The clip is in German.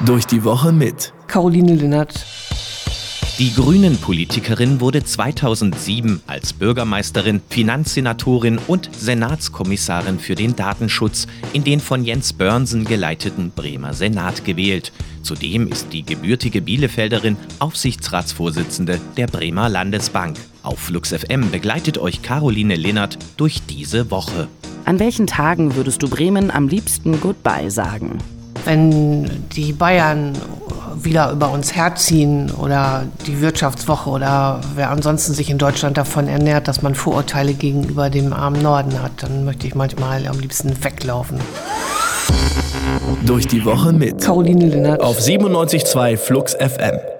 Durch die Woche mit Caroline Linnert. Die Grünen-Politikerin wurde 2007 als Bürgermeisterin, Finanzsenatorin und Senatskommissarin für den Datenschutz in den von Jens Böhrnsen geleiteten Bremer Senat gewählt. Zudem ist die gebürtige Bielefelderin Aufsichtsratsvorsitzende der Bremer Landesbank. Auf Flux FM begleitet euch Caroline Linnert durch diese Woche. An welchen Tagen würdest du Bremen am liebsten Goodbye sagen? Wenn die Bayern wieder über uns herziehen oder die Wirtschaftswoche oder wer ansonsten sich in Deutschland davon ernährt, dass man Vorurteile gegenüber dem armen Norden hat, dann möchte ich manchmal am liebsten weglaufen. Durch die Woche mit Caroline Linnert auf 97.2 Flux FM.